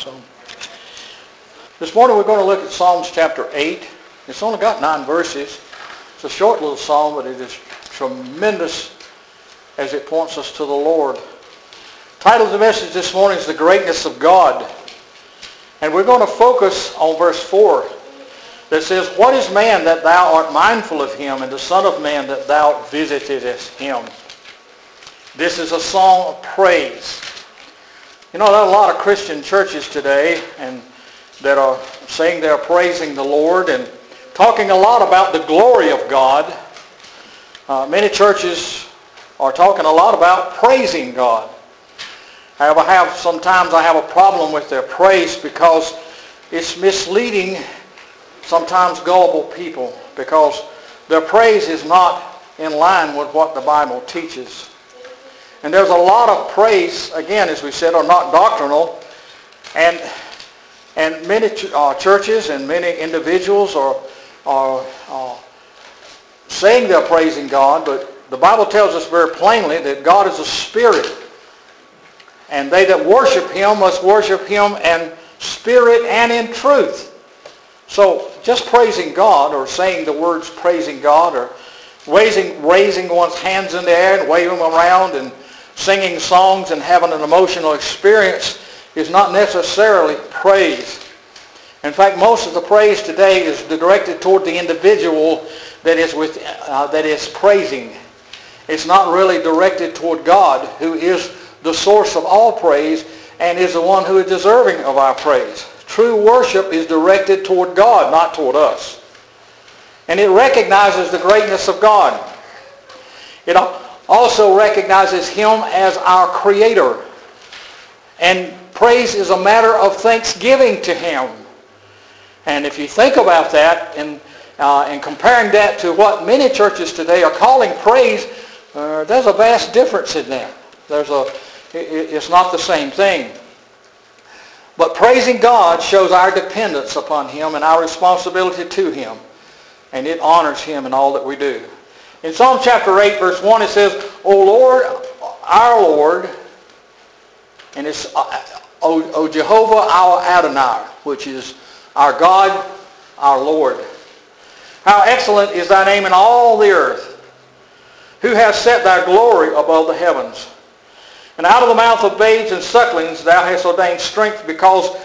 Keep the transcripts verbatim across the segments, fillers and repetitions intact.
So this morning we're going to look at Psalms chapter eight. It's only got nine verses. It's a short little psalm, but it is tremendous as it points us to the Lord. The title of the message this morning is The Greatness of God. And we're going to focus on verse four that says, What is man that thou art mindful of him, and the Son of man that thou visitest him? This is a song of praise. You know, there are a lot of Christian churches today and that are saying they're praising the Lord and talking a lot about the glory of God. Uh, many churches are talking a lot about praising God. However, I have, sometimes I have a problem with their praise because it's misleading sometimes gullible people, because their praise is not in line with what the Bible teaches. And there's a lot of praise, again, as we said, are not doctrinal. And and many ch- uh, churches and many individuals are, are uh, saying they're praising God, but the Bible tells us very plainly that God is a spirit. And they that worship him must worship him in spirit and in truth. So just praising God, or saying the words praising God, or raising, raising one's hands in the air and waving them around and singing songs and having an emotional experience is not necessarily praise. In fact, most of the praise today is directed toward the individual that is with uh, that is praising. It's not really directed toward God, who is the source of all praise and is the one who is deserving of our praise. True worship is directed toward God, not toward us. And it recognizes the greatness of God. It also recognizes him as our creator. And praise is a matter of thanksgiving to him. And if you think about that and, uh, and comparing that to what many churches today are calling praise, uh, there's a vast difference in that. There's a, it, it's not the same thing. But praising God shows our dependence upon him and our responsibility to him. And it honors him in all that we do. In Psalm chapter eight, verse one, it says, O Lord, our Lord, and it's, O, o Jehovah, our Adonai, which is our God, our Lord. How excellent is thy name in all the earth, who has set thy glory above the heavens. And out of the mouth of babes and sucklings thou hast ordained strength because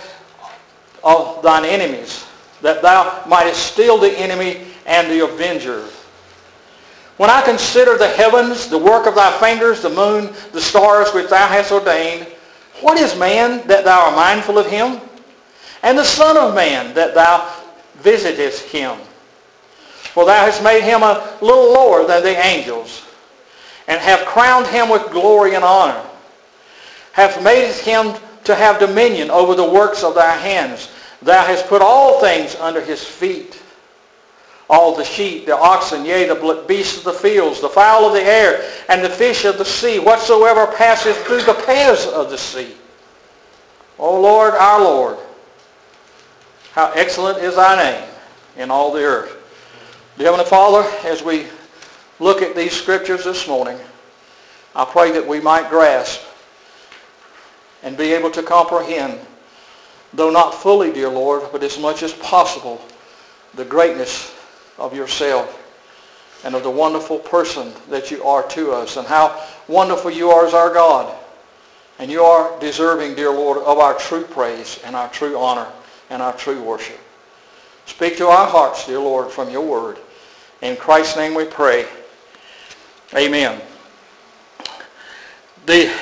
of thine enemies, that thou mightest still the enemy and the avenger. When I consider the heavens, the work of thy fingers, the moon, the stars which thou hast ordained, what is man that thou art mindful of him? And the Son of man that thou visitest him? For thou hast made him a little lower than the angels, and have crowned him with glory and honor. Hath made him to have dominion over the works of thy hands. Thou hast put all things under his feet. All the sheep, the oxen, yea, the beasts of the fields, the fowl of the air, and the fish of the sea, whatsoever passeth through the paths of the sea. O Lord, our Lord, how excellent is thy name in all the earth. Dear Heavenly Father, as we look at these scriptures this morning, I pray that we might grasp and be able to comprehend, though not fully, dear Lord, but as much as possible, the greatness of yourself and of the wonderful person that you are to us, and how wonderful you are as our God. And you are deserving, dear Lord, of our true praise and our true honor and our true worship. Speak to our hearts, dear Lord, from your word. In Christ's name we pray. Amen. The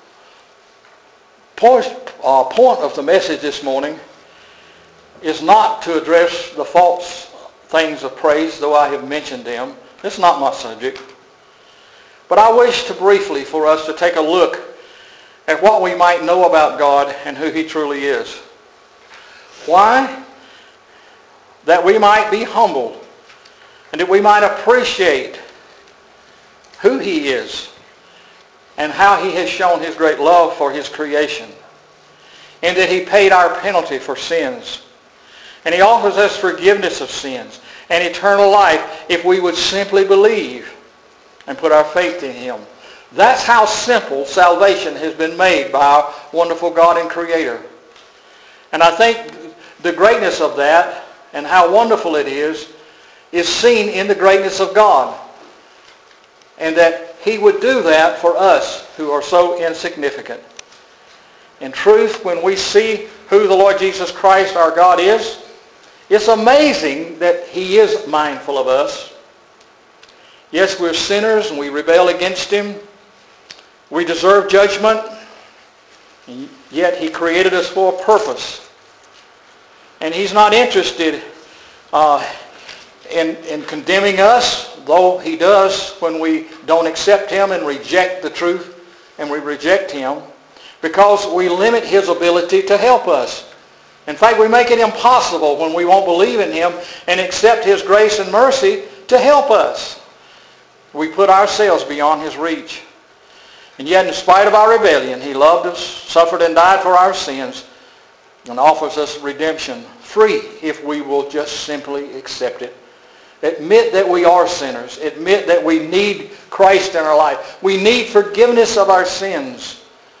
point of the message this morning is not to address the false things of praise, though I have mentioned them. It's not my subject. But I wish to briefly for us to take a look at what we might know about God and who he truly is. Why? That we might be humbled and that we might appreciate who he is and how he has shown his great love for his creation, and that he paid our penalty for sins. And he offers us forgiveness of sins and eternal life if we would simply believe and put our faith in him. That's how simple salvation has been made by our wonderful God and Creator. And I think the greatness of that and how wonderful it is, is seen in the greatness of God. And that he would do that for us who are so insignificant. In truth, when we see who the Lord Jesus Christ, our God, is, it's amazing that he is mindful of us. Yes, we're sinners and we rebel against him. We deserve judgment. And yet he created us for a purpose. And he's not interested uh, in, in condemning us, though he does when we don't accept him and reject the truth and we reject him, because we limit his ability to help us. In fact, we make it impossible when we won't believe in him and accept his grace and mercy to help us. We put ourselves beyond his reach. And yet, in spite of our rebellion, he loved us, suffered and died for our sins, and offers us redemption free if we will just simply accept it. Admit that we are sinners. Admit that we need Christ in our life. We need forgiveness of our sins.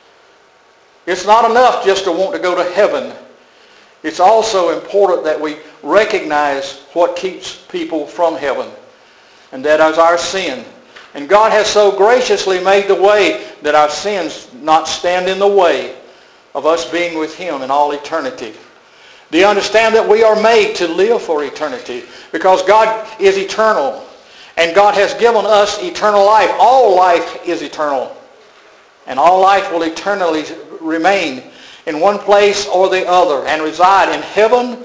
It's not enough just to want to go to heaven. It's also important that we recognize what keeps people from heaven, and that is our sin. And God has so graciously made the way that our sins not stand in the way of us being with him in all eternity. Do you understand that we are made to live for eternity? Because God is eternal, and God has given us eternal life. All life is eternal, and all life will eternally remain in one place or the other and reside in heaven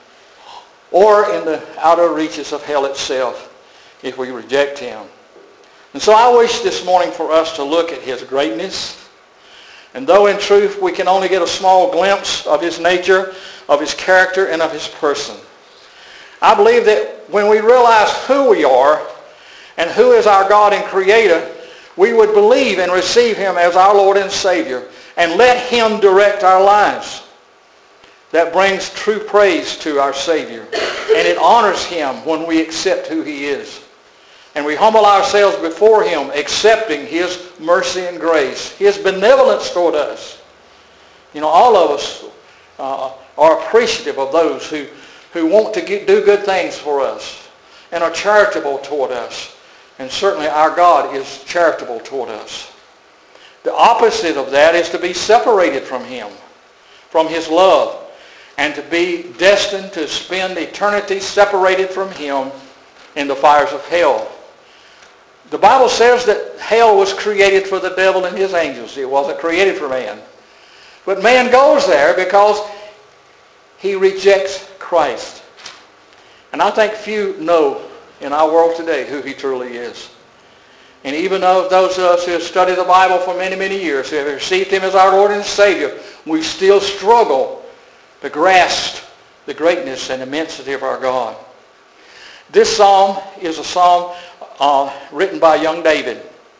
or in the outer reaches of hell itself if we reject him. And so I wish this morning for us to look at his greatness. And though in truth we can only get a small glimpse of his nature, of his character, and of his person, I believe that when we realize who we are and who is our God and Creator, we would believe and receive him as our Lord and Savior and let him direct our lives. That brings true praise to our Savior, and it honors him when we accept who he is. And we humble ourselves before him, accepting his mercy and grace, his benevolence toward us. You know, all of us uh, are appreciative of those who, who want to get, do good things for us and are charitable toward us. And certainly our God is charitable toward us. The opposite of that is to be separated from him, from his love, and to be destined to spend eternity separated from him in the fires of hell. The Bible says that hell was created for the devil and his angels. It wasn't created for man. But man goes there because he rejects Christ. And I think few know in our world today who he truly is. And even though those of us who have studied the Bible for many, many years, who have received him as our Lord and Savior, we still struggle to grasp the greatness and immensity of our God. This psalm is a psalm uh, written by young David.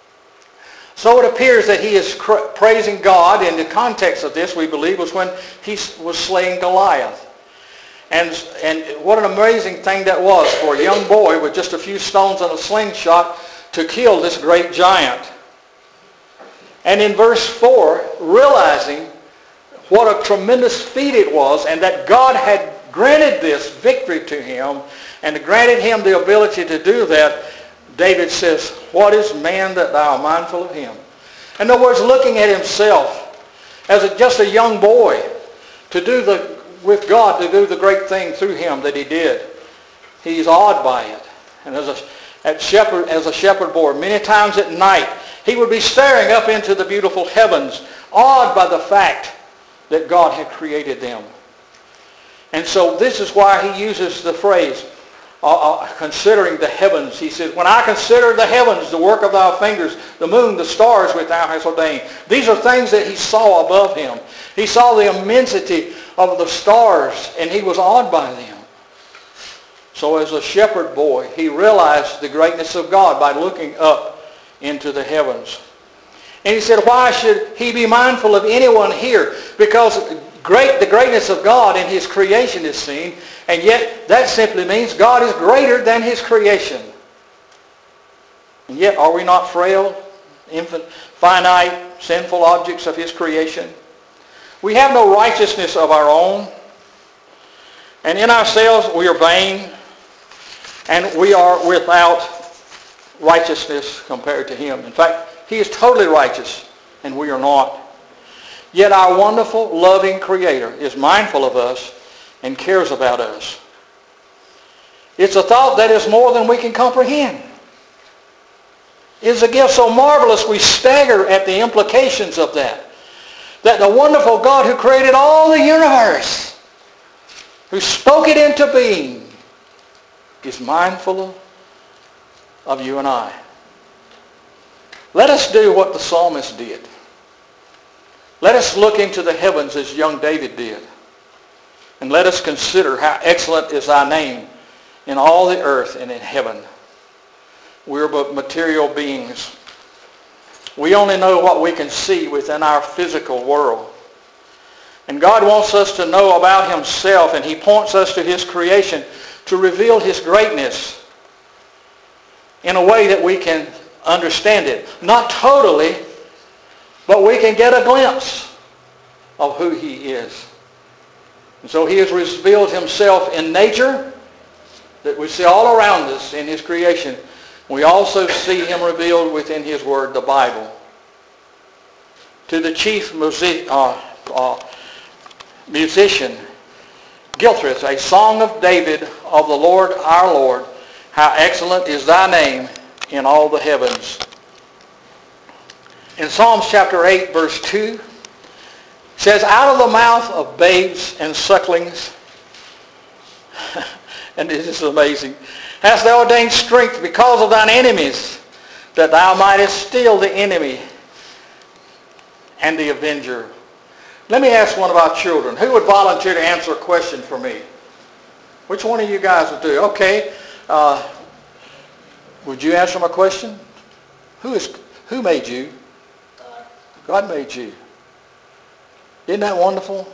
So it appears that he is cr- praising God. In the context of this, we believe, was when he was slaying Goliath. And, and what an amazing thing that was for a young boy with just a few stones and a slingshot to kill this great giant. And in verse four, realizing what a tremendous feat it was and that God had granted this victory to him and granted him the ability to do that, David says, "What is man that thou art mindful of him?" In other words, looking at himself as a, just a young boy to do the, with God, to do the great thing through him that he did. He's awed by it. And as a, at shepherd, as a shepherd boy, many times at night, he would be staring up into the beautiful heavens, awed by the fact that God had created them. And so this is why he uses the phrase, uh, uh, considering the heavens. He says, when I consider the heavens, the work of thy fingers, the moon, the stars which thou hast ordained. These are things that he saw above him. He saw the immensity of the stars, and he was awed by them. So as a shepherd boy, he realized the greatness of God by looking up into the heavens. And he said, why should he be mindful of anyone here? Because great, the greatness of God in his creation is seen, and yet that simply means God is greater than his creation. And yet, are we not frail, infant, finite, sinful objects of his creation? We have no righteousness of our own. And in ourselves we are vain, and we are without righteousness compared to him. In fact, he is totally righteous, and we are not. Yet our wonderful, loving Creator is mindful of us and cares about us. It's a thought that is more than we can comprehend. It's a gift so marvelous we stagger at the implications of that. That the wonderful God who created all the universe, who spoke it into being, is mindful of you and I. Let us do what the psalmist did. Let us look into the heavens as young David did. And let us consider how excellent is thy name in all the earth and in heaven. We're but material beings. We only know what we can see within our physical world. And God wants us to know about himself, and he points us to his creation to reveal his greatness in a way that we can understand it. Not totally, but we can get a glimpse of who he is. And so he has revealed himself in nature that we see all around us in his creation. We also see him revealed within his word, the Bible. To the chief music, uh, uh, musician, Gilchrist, a song of David of the Lord our Lord, how excellent is thy name in all the heavens. In Psalms chapter eight, verse two, it says, out of the mouth of babes and sucklings, and this is amazing, hast thou ordained strength because of thine enemies, that thou mightest steal the enemy and the avenger. Let me ask one of our children. Who would volunteer to answer a question for me? Which one of you guys would do? Okay. Uh, would you answer my question? Who is who made you? God. God made you. Isn't that wonderful?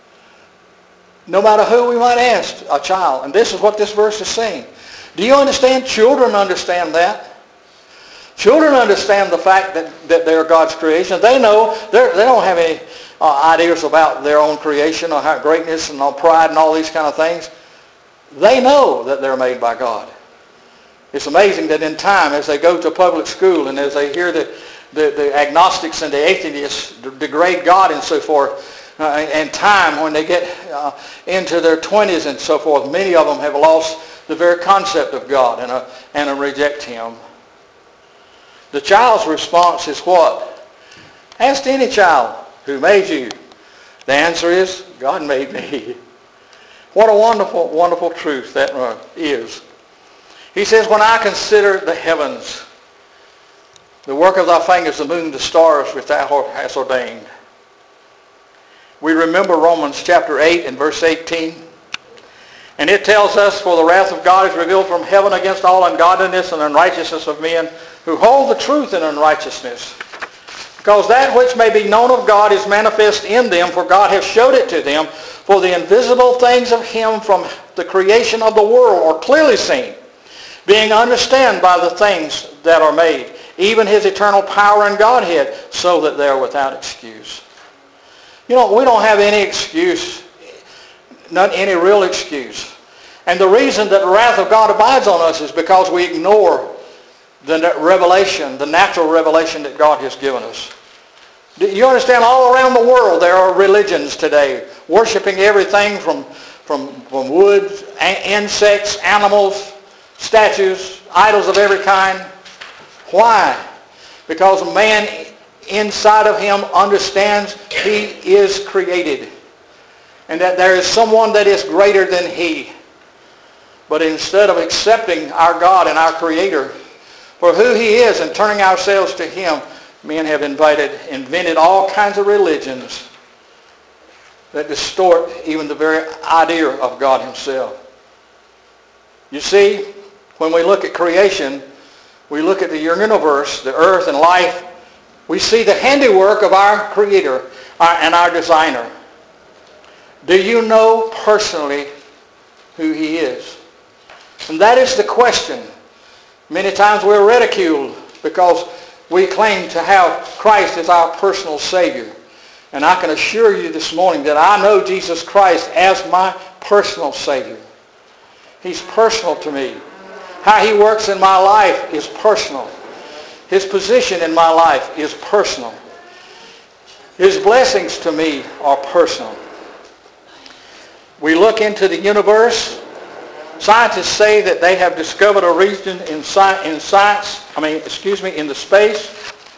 No matter who we might ask, a child. And this is what this verse is saying. Do you understand? Children understand that. Children understand the fact that, that they're God's creation. They know, they don't have any uh, ideas about their own creation or how greatness and all pride and all these kind of things. They know that they're made by God. It's amazing that in time, as they go to public school and as they hear the, the, the agnostics and the atheists degrade God and so forth, uh, and time when they get uh, into their twenties and so forth, many of them have lost the very concept of God and, uh, and uh, reject him. The child's response is what? Ask any child, who made you? The answer is, God made me. What a wonderful, wonderful truth that uh, is. He says, when I consider the heavens, the work of thy fingers, the moon, the stars which thou hast ordained. We remember Romans chapter eight and verse eighteen. And it tells us, for the wrath of God is revealed from heaven against all ungodliness and unrighteousness of men who hold the truth in unrighteousness. Because that which may be known of God is manifest in them, for God hath showed it to them. For the invisible things of him from the creation of the world are clearly seen, being understood by the things that are made, even his eternal power and Godhead, so that they are without excuse. You know, we don't have any excuse, not any real excuse. And the reason that the wrath of God abides on us is because we ignore the revelation, the natural revelation that God has given us. Do you understand? All around the world there are religions today, worshiping everything from, from, from wood, insects, animals, statues, idols of every kind. Why? Because man inside of him understands he is created and that there is someone that is greater than he. But instead of accepting our God and our Creator for who he is and turning ourselves to him, men have invited, invented all kinds of religions that distort even the very idea of God himself. You see, when we look at creation, we look at the universe, the earth and life, we see the handiwork of our Creator and our Designer. Do you know personally who he is? And that is the question. Many times we're ridiculed because we claim to have Christ as our personal Savior. And I can assure you this morning that I know Jesus Christ as my personal Savior. He's personal to me. How he works in my life is personal. His position in my life is personal. His blessings to me are personal. We look into the universe. Scientists say that they have discovered a region in science, in science, I mean, excuse me, in the space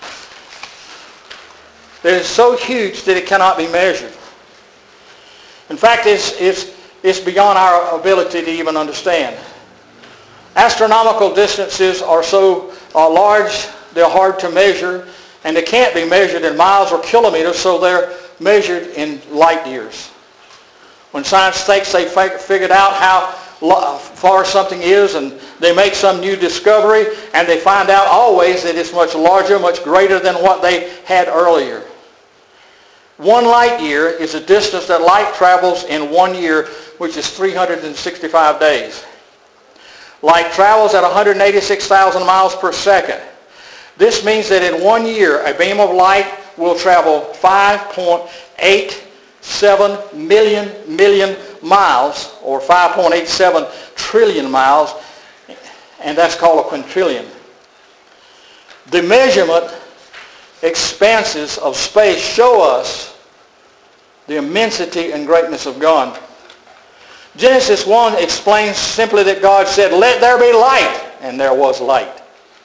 that is so huge that it cannot be measured. In fact, it's, it's, it's beyond our ability to even understand. Astronomical distances are so uh, large, they're hard to measure, and they can't be measured in miles or kilometers, so they're measured in light years. When science thinks they figured out how far something is, and they make some new discovery, and they find out always that it's much larger, much greater than what they had earlier. One light year is a distance that light travels in one year, which is three hundred sixty-five days. Light travels at one hundred eighty-six thousand miles per second. This means that in one year, a beam of light will travel five point eight seven million million miles, or five point eight seven trillion miles, and that's called a quintillion. The measurement expanses of space show us the immensity and greatness of God. Genesis one explains simply that God said, "Let there be light," and there was light.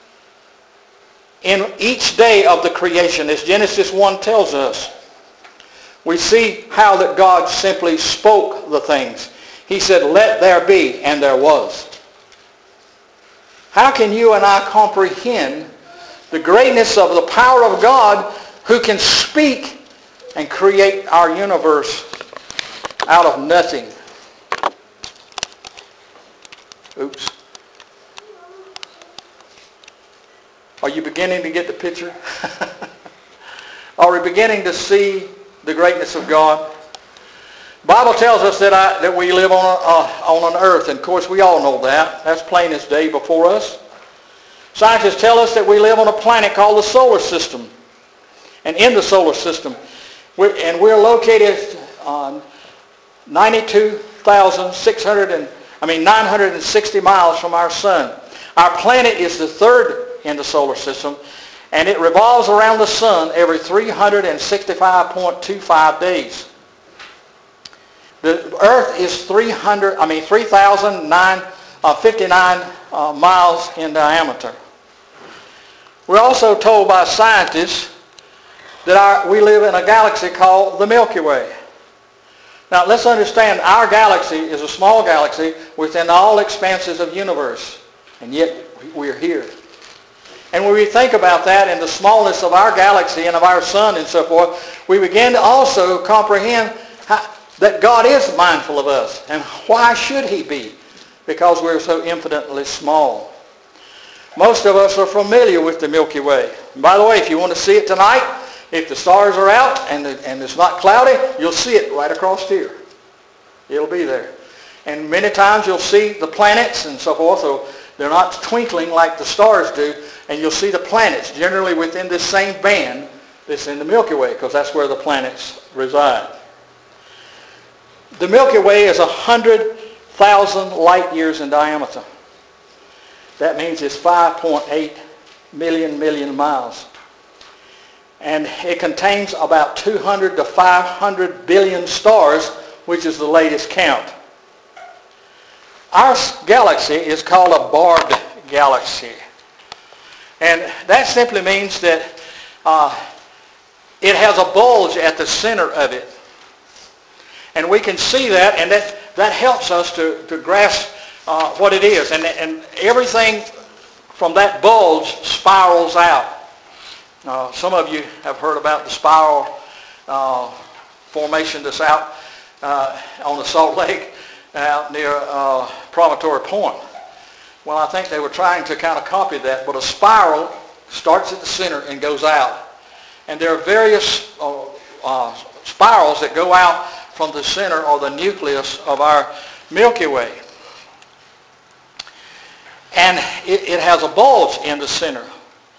In each day of the creation, as Genesis one tells us, we see how that God simply spoke the things. He said, "Let there be," and there was. How can you and I comprehend the greatness of the power of God, who can speak and create our universe out of nothing? Oops. Are you beginning to get the picture? Are we beginning to see the greatness of God? The Bible tells us that, I, that we live on, a, uh, on an earth, and of course we all know that. That's plain as day before us. Scientists tell us that we live on a planet called the solar system. And in the solar system, we're, and we're located on ninety-two thousand six hundred and I mean nine hundred sixty miles from our sun. Our planet is the third in the solar system, and it revolves around the sun every three hundred sixty-five point two five days. The Earth is three hundred, I mean three thousand fifty-nine uh, miles in diameter. We're also told by scientists that our, we live in a galaxy called the Milky Way. Now let's understand, our galaxy is a small galaxy within all expanses of the universe, and yet we're here. And when we think about that and the smallness of our galaxy and of our sun and so forth, we begin to also comprehend how, that God is mindful of us. And why should he be? Because we're so infinitely small. Most of us are familiar with the Milky Way. And by the way, if you want to see it tonight, if the stars are out and, the, and it's not cloudy, you'll see it right across here. It'll be there. And many times you'll see the planets and so forth, so they're not twinkling like the stars do, and you'll see the planets generally within this same band that's in the Milky Way, because that's where the planets reside. The Milky Way is one hundred thousand light years in diameter. That means it's five point eight million million miles. And it contains about two hundred to five hundred billion stars, which is the latest count. Our galaxy is called a barred galaxy. And that simply means that uh, it has a bulge at the center of it. And we can see that, and that, that helps us to, to grasp uh, what it is. And, and everything from that bulge spirals out. Uh, some of you have heard about the spiral uh, formation that's out uh, on the Salt Lake out near uh, Promontory Point. Well, I think they were trying to kind of copy that, but a spiral starts at the center and goes out. And there are various uh, uh, spirals that go out from the center or the nucleus of our Milky Way. And it, it has a bulge in the center.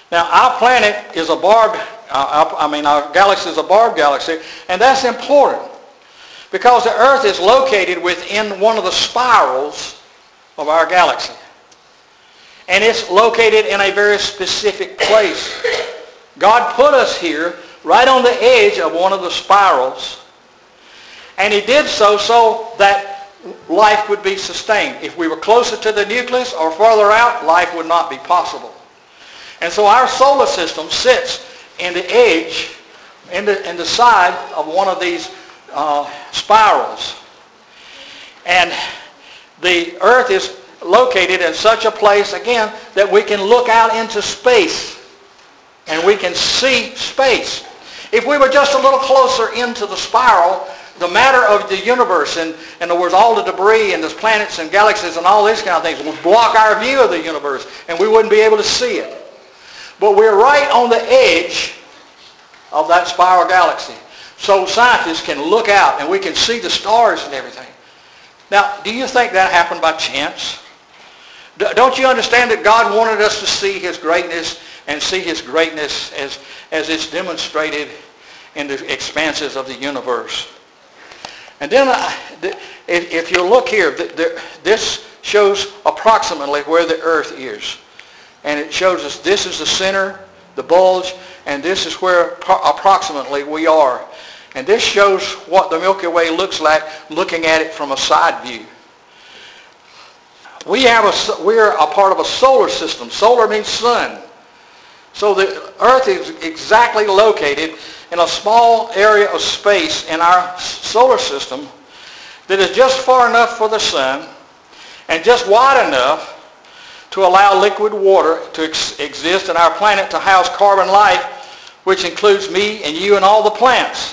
Now, our planet is a barb, uh, I mean, our galaxy is a barb galaxy, and that's important because the Earth is located within one of the spirals of our galaxy. And it's located in a very specific place. God put us here right on the edge of one of the spirals, and he did so so that life would be sustained. If we were closer to the nucleus or farther out, life would not be possible. And so our solar system sits in the edge, in the, in the side of one of these uh, spirals. And the Earth is located in such a place, again, that we can look out into space and we can see space. If we were just a little closer into the spiral, the matter of the universe, and in other words, all the debris and the planets and galaxies and all these kind of things would block our view of the universe and we wouldn't be able to see it. But we're right on the edge of that spiral galaxy. So scientists can look out and we can see the stars and everything. Now, do you think that happened by chance? Don't you understand that God wanted us to see his greatness and see his greatness as, as it's demonstrated in the expanses of the universe? And then uh, if, if you look here, the, the, this shows approximately where the Earth is. And it shows us this is the center, the bulge, and this is where approximately we are. And this shows what the Milky Way looks like looking at it from a side view. We have a, we're a part of a solar system. Solar means sun. So the Earth is exactly located in a small area of space in our solar system that is just far enough for the sun and just wide enough to allow liquid water to ex- exist in our planet to house carbon life, which includes me and you and all the plants.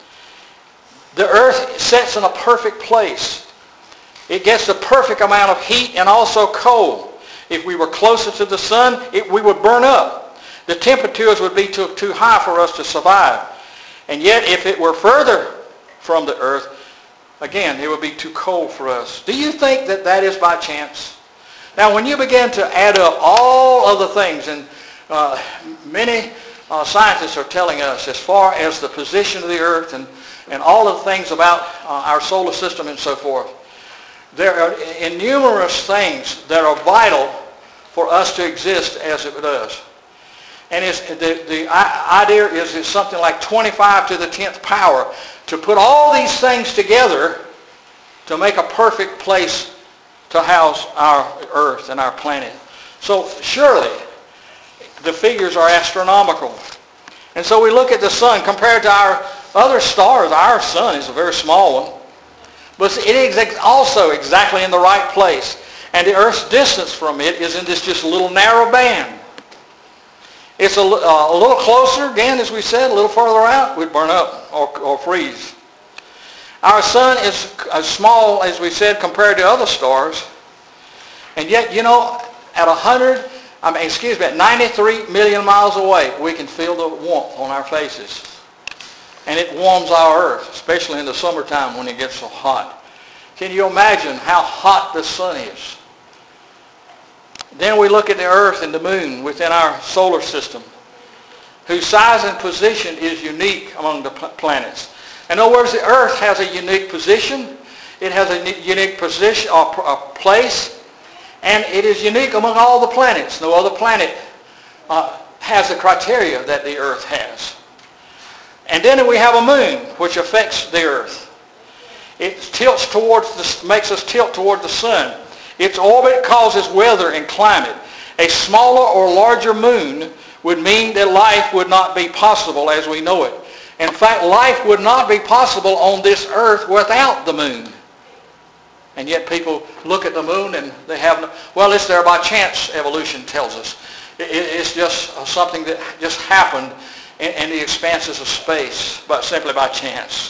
The Earth sits in a perfect place. It gets the perfect amount of heat and also cold. If we were closer to the sun, it, we would burn up. The temperatures would be too, too high for us to survive. And yet, if it were further from the Earth, again, it would be too cold for us. Do you think that that is by chance? Now, when you begin to add up all of the things, and uh, many uh, scientists are telling us as far as the position of the Earth and, and all of the things about uh, our solar system and so forth, there are numerous things that are vital for us to exist as it does. And it's, the, the idea is it's something like twenty-five to the tenth power to put all these things together to make a perfect place to house our Earth and our planet. So surely the figures are astronomical. And so we look at the sun compared to our other stars. Our sun is a very small one. But it is also exactly in the right place. And the Earth's distance from it is in this just little narrow band. It's a, uh, a little closer, again, as we said, a little farther out, we'd burn up or, or freeze. Our sun is as small, as we said, compared to other stars. And yet, you know, at one hundred, I mean, excuse me, at ninety-three million miles away, we can feel the warmth on our faces. And it warms our Earth, especially in the summertime when it gets so hot. Can you imagine how hot the sun is? Then we look at the Earth and the moon within our solar system, whose size and position is unique among the planets. In other words, the Earth has a unique position. It has a unique position or a place, and it is unique among all the planets. No other planet uh, has the criteria that the Earth has. And then we have a moon, which affects the Earth. It tilts towards the, makes us tilt toward the sun. Its orbit causes weather and climate. A smaller or larger moon would mean that life would not be possible as we know it. In fact, life would not be possible on this Earth without the moon. And yet people look at the moon and they have no, well, it's there by chance, evolution tells us. It, it's just something that just happened in, in the expanses of space, but simply by chance.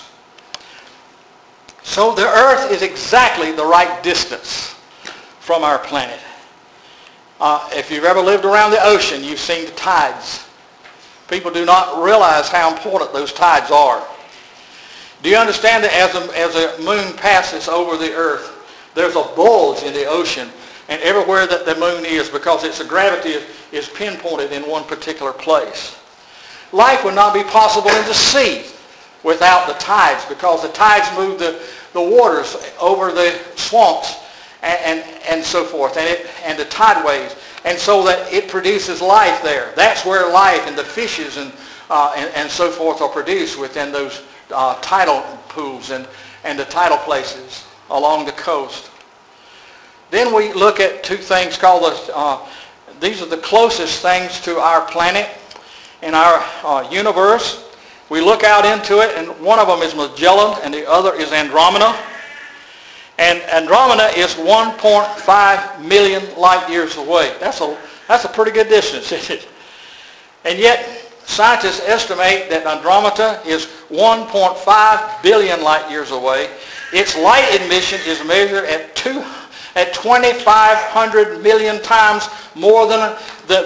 So the Earth is exactly the right distance from our planet. Uh, if you've ever lived around the ocean, you've seen the tides. People do not realize how important those tides are. Do you understand that as a, as a moon passes over the Earth, there's a bulge in the ocean and everywhere that the moon is, because its gravity is, is pinpointed in one particular place. Life would not be possible in the sea without the tides, because the tides move the, the waters over the swamps and, and, and so forth, and, it, and the tide waves, and so that it produces life there. That's where life and the fishes and, uh, and, and so forth are produced, within those uh, tidal pools and, and the tidal places along the coast. Then we look at two things called, the, uh, these are the closest things to our planet in our uh, universe. We look out into it, and one of them is Magellan, and the other is Andromeda. And Andromeda is one point five million light years away. That's a, that's a pretty good distance, isn't it? And yet, scientists estimate that Andromeda is one point five billion light years away. Its light emission is measured at two at twenty-five hundred million times more than the